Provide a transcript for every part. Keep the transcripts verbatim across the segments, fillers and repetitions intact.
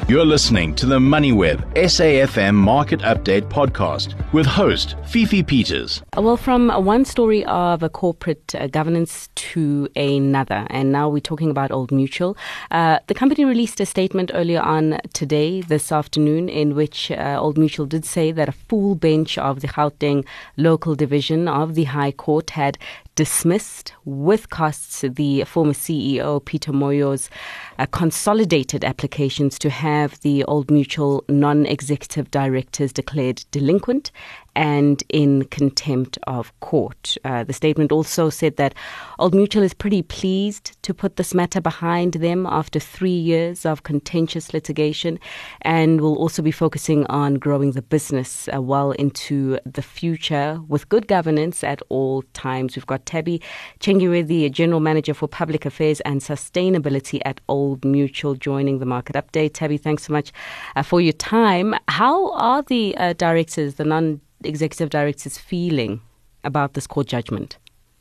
You're listening to the MoneyWeb S A F M Market Update podcast with host Fifi Peters. Well, from one story of a corporate uh, governance to another, and now we're talking about Old Mutual. Uh, the company released a statement earlier on today, this afternoon, in which uh, Old Mutual did say that a full bench of the Gauteng local division of the High Court had dismissed with costs the former C E O Peter Moyo's uh, consolidated applications to have the Old Mutual non-executive directors declared delinquent and in contempt of court. Uh, the statement also said that Old Mutual is pretty pleased to put this matter behind them after three years of contentious litigation, and will also be focusing on growing the business uh, well into the future with good governance at all times. We've got Tabby Chengiwe, the General Manager for Public Affairs and Sustainability at Old Mutual, joining the Market Update. Tabby, thanks so much uh, for your time. How are the uh, directors, the non executive directors, feeling about this court judgment?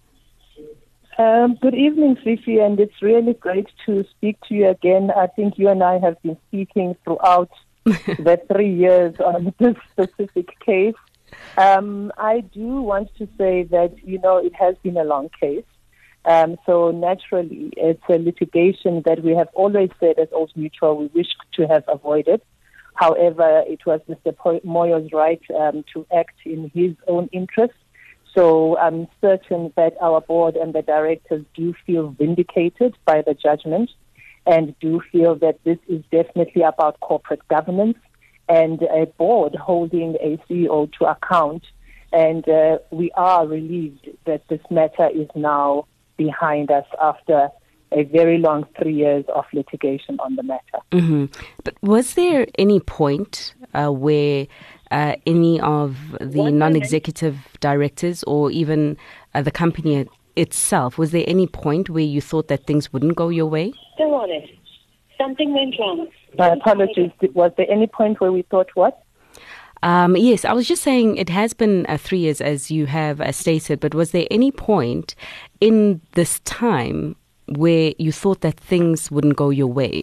Um, good evening, Fifi, and it's really great to speak to you again. I think you and I have been speaking throughout the three years on this specific case. Um, I do want to say that, you know, it has been a long case. Um, so naturally, it's a litigation that we have always said as Old Mutual we wish to have avoided. However, it was Mister Moyo's right um, to act in his own interest. So I'm certain that our board and the directors do feel vindicated by the judgment and do feel that this is definitely about corporate governance and a board holding a C E O to account. And uh, we are relieved that this matter is now behind us after a very long three years of litigation on the matter. Mm-hmm. But was there any point uh, where uh, any of the what non-executive directors or even uh, the company itself, was there any point where you thought that things wouldn't go your way? Still on it. Something went wrong. My apologies. Was there any point where we thought what? Um, yes, I was just saying it has been uh, three years, as you have uh, stated, but was there any point in this time where you thought that things wouldn't go your way?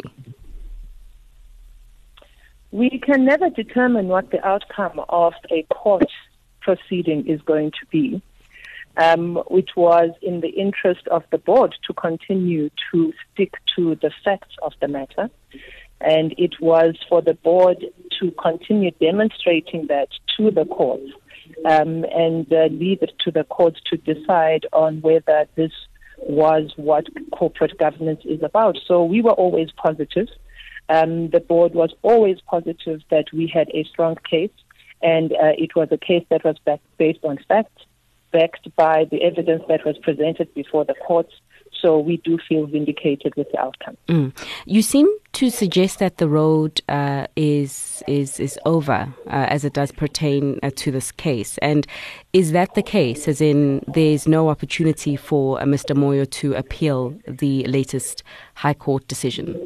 We can never determine what the outcome of a court proceeding is going to be, um, which was in the interest of the board to continue to stick to the facts of the matter. And it was for the board to continue demonstrating that to the courts um, and uh, leave it to the courts to decide on whether this was what corporate governance is about. So we were always positive. Um, the board was always positive that we had a strong case, and uh, it was a case that was back, based on facts, backed by the evidence that was presented before the courts. So we do feel vindicated with the outcome. Mm. You seem to suggest that the road uh, is is is over uh, as it does pertain uh, to this case. And is that the case, as in there's no opportunity for uh, Mister Moyo to appeal the latest High Court decision?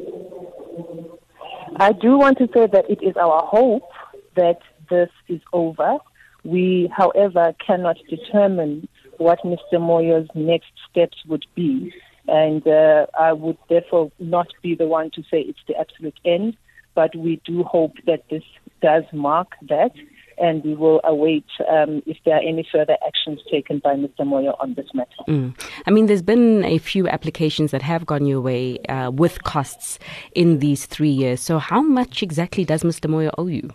I do want to say that it is our hope that this is over. We, however, cannot determine what Mister Moyo's next steps would be. And uh, I would therefore not be the one to say it's the absolute end, but we do hope that this does mark that, and we will await um, if there are any further actions taken by Mister Moyo on this matter. Mm. I mean, there's been a few applications that have gone your way uh, with costs in these three years. So how much exactly does Mister Moyo owe you?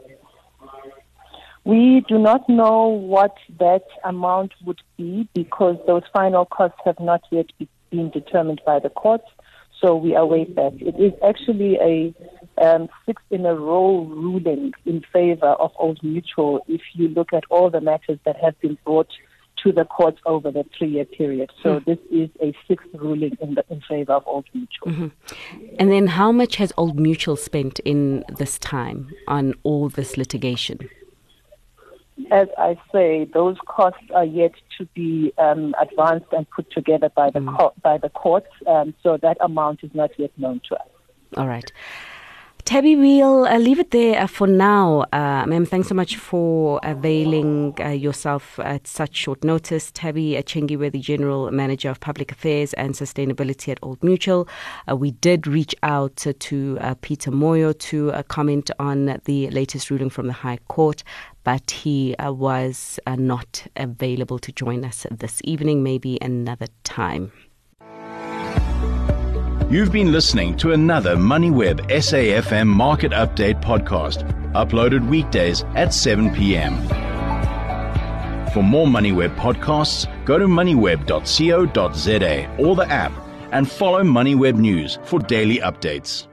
We do not know what that amount would be because those final costs have not yet been determined by the courts, so we await that. It is actually a um, six-in-a-row ruling in favor of Old Mutual if you look at all the matters that have been brought to the courts over the three-year period. So mm. this is a sixth ruling in, the, in favor of Old Mutual. Mm-hmm. And then how much has Old Mutual spent in this time on all this litigation? As I say, those costs are yet to be um, advanced and put together by the mm. co- by the courts, um, so that amount is not yet known to us. All right. Tabby, we'll uh, leave it there uh, for now. Uh, ma'am, thanks so much for availing uh, yourself at such short notice. Tabby Chengiwe, the General Manager of Public Affairs and Sustainability at Old Mutual. Uh, we did reach out uh, to uh, Peter Moyo to uh, comment on the latest ruling from the High Court, but he uh, was uh, not available to join us this evening, maybe another time. You've been listening to another MoneyWeb S A F M Market Update podcast, uploaded weekdays at seven p.m. For more MoneyWeb podcasts, go to moneyweb dot co dot za or the app and follow MoneyWeb News for daily updates.